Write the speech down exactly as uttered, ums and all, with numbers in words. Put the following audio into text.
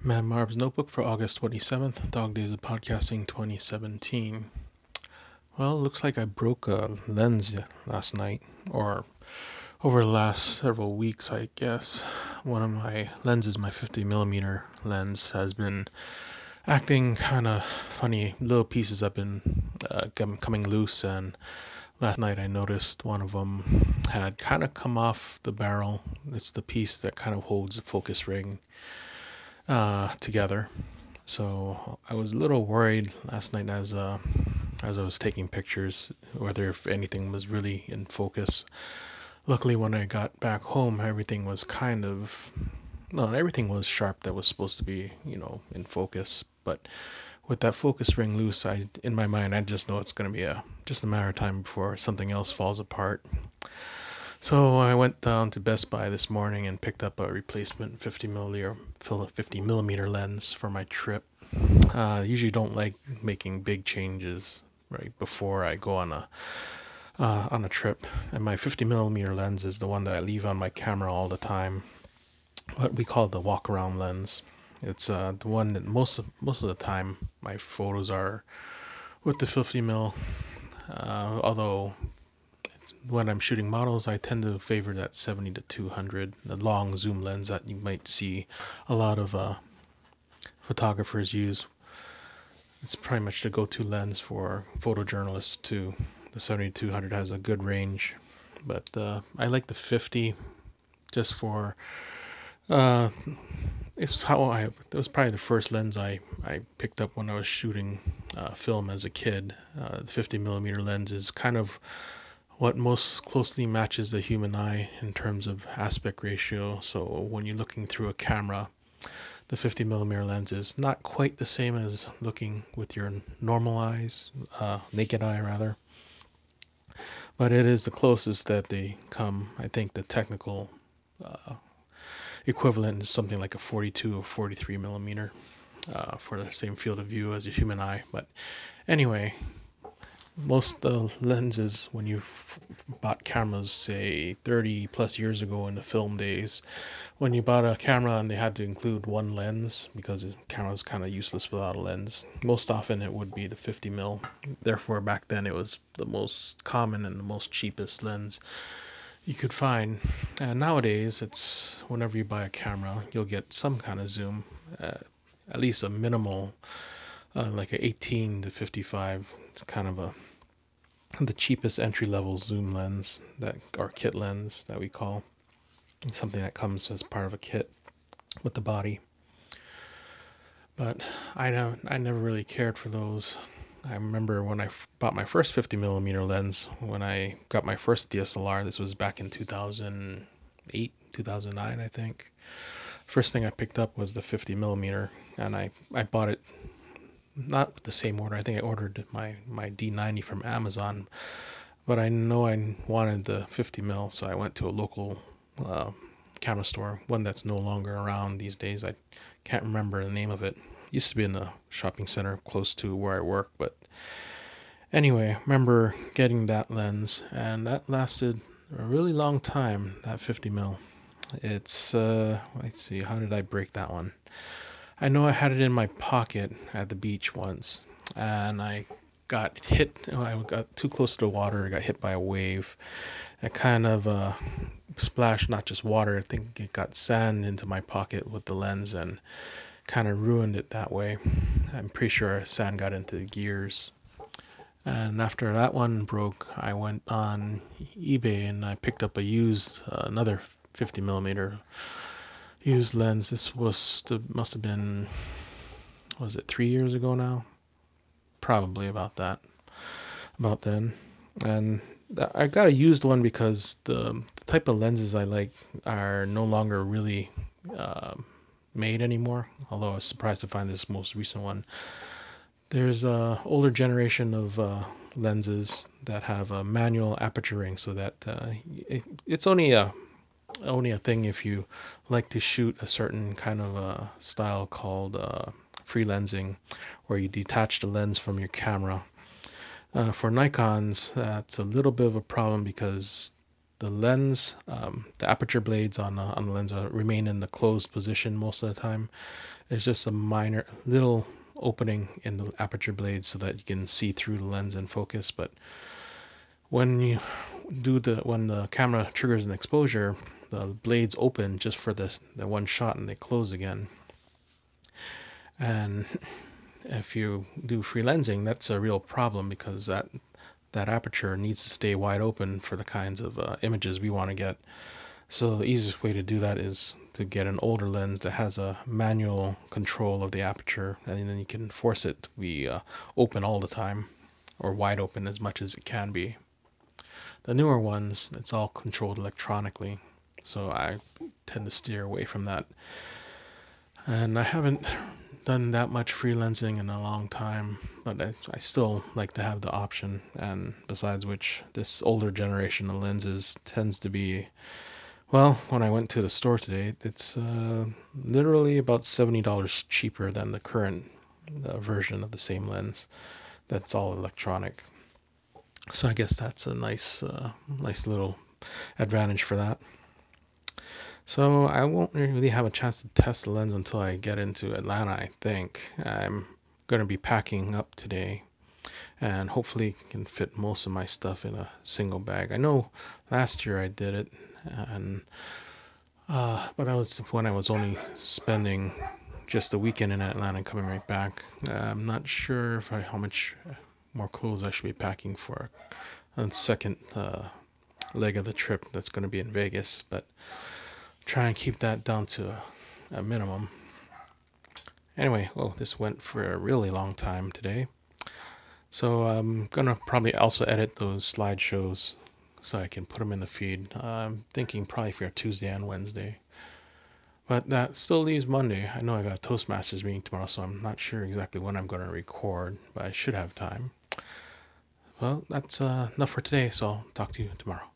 Matt Marv's Notebook for August twenty-seventh, Dog Days of Podcasting twenty seventeen. Well, it looks like I broke a lens last night, or over the last several weeks, I guess. One of my lenses, my fifty millimeter lens, has been acting kind of funny. Little pieces have been uh, coming loose, and last night I noticed one of them had kind of come off the barrel. It's the piece that kind of holds the focus ring uh, together. So I was a little worried last night as uh, as I was taking pictures, whether if anything was really in focus. Luckily, when I got back home, everything was kind of no, everything was sharp that was supposed to be, you know, in focus. But with that focus ring loose, I in my mind I just know it's going to be a just a matter of time before something else falls apart. So I went down to Best Buy this morning and picked up a replacement fifty millimeter fifty millimeter lens for my trip. Uh, I usually don't like making big changes right before I go on a uh, on a trip, and my fifty millimeter lens is the one that I leave on my camera all the time. What we call the walk around lens. It's uh, the one that most of, most of the time my photos are with the fifty mil. Uh, although when I'm shooting models, I tend to favor that seventy to two hundred, the long zoom lens that you might see a lot of uh, photographers use. It's pretty much the go-to lens for photojournalists too. The seventy to two hundred has a good range, but uh, I like the fifty just for uh, it's how I. It was probably the first lens I I picked up when I was shooting uh, film as a kid. Uh, the fifty millimeter lens is kind of what most closely matches the human eye in terms of aspect ratio. So when you're looking through a camera, the fifty millimeter lens is not quite the same as looking with your normal eyes, uh, naked eye rather, but it is the closest that they come. I think the technical uh, equivalent is something like a forty-two or forty-three millimeter uh, for the same field of view as a human eye. But anyway, most uh, lenses, when you f- bought cameras, say thirty plus years ago in the film days, when you bought a camera and they had to include one lens because the camera was kind of useless without a lens, most often it would be the fifty mil. Therefore, back then it was the most common and the most cheapest lens you could find. And nowadays, it's whenever you buy a camera, you'll get some kind of zoom, uh, at least a minimal, uh, like a eighteen to fifty-five. It's kind of a the cheapest entry level zoom lens that or kit lens that we call something that comes as part of a kit with the body. But I don't I never really cared for those. I remember when I f- bought my first fifty millimeter lens when I got my first D S L R. This was back in two thousand eight, two thousand nine, I think. First thing I picked up was the fifty millimeter, and I I bought it not with the same order. I think I ordered my my D ninety from Amazon, but I know I wanted the fifty mil, so I went to a local uh, camera store, one that's no longer around these days. I can't remember the name of it. It used to be in a shopping center close to where I work, but anyway, I remember getting that lens, and that lasted a really long time. That fifty mil. It's uh, let's see, how did I break that one? I know I had it in my pocket at the beach once, and I got hit. I got too close to the water. I got hit by a wave. It kind of uh, splashed not just water. I think it got sand into my pocket with the lens and kind of ruined it that way. I'm pretty sure sand got into the gears. And after that one broke, I went on eBay and I picked up a used, uh, another fifty millimeter used lens. This was the, must have been, was it three years ago now? Probably about that, about then. And I got a used one because the, the type of lenses I like are no longer really uh, made anymore. Although I was surprised to find this most recent one. There's a older generation of uh, lenses that have a manual aperture ring, so that uh, it, it's only a only a thing if you like to shoot a certain kind of a style called uh, free lensing, where you detach the lens from your camera. Uh, for Nikons, that's a little bit of a problem because the lens, um, the aperture blades on uh, on the lens uh, remain in the closed position most of the time. There's just a minor little opening in the aperture blades so that you can see through the lens and focus. But when you do the when the camera triggers an exposure, the blades open just for the the one shot and they close again. And if you do free lensing, that's a real problem because that that aperture needs to stay wide open for the kinds of uh, images we want to get. So the easiest way to do that is to get an older lens that has a manual control of the aperture, and then you can force it to be uh, open all the time, or wide open as much as it can be. The newer ones, it's all controlled electronically, so I tend to steer away from that. And I haven't done that much freelancing in a long time, but I, I still like to have the option. And besides which, this older generation of lenses tends to be, well, when I went to the store today, it's uh, literally about seventy dollars cheaper than the current uh, version of the same lens. That's all electronic. So I guess that's a nice, uh, nice little advantage for that. So I won't really have a chance to test the lens until I get into Atlanta, I think. I'm going to be packing up today and hopefully can fit most of my stuff in a single bag. I know last year I did it, and uh, but I was when I was only spending just the weekend in Atlanta and coming right back. Uh, I'm not sure if I, how much more clothes I should be packing for a second uh, leg of the trip that's going to be in Vegas, but try and keep that down to a, a minimum. Anyway, oh, this went for a really long time today. So I'm gonna probably also edit those slideshows so I can put them in the feed. Uh, I'm thinking probably for Tuesday and Wednesday. But that still leaves Monday. I know I got a Toastmasters meeting tomorrow, so I'm not sure exactly when I'm going to record, but I should have time. Well, that's uh, enough for today, so I'll talk to you tomorrow.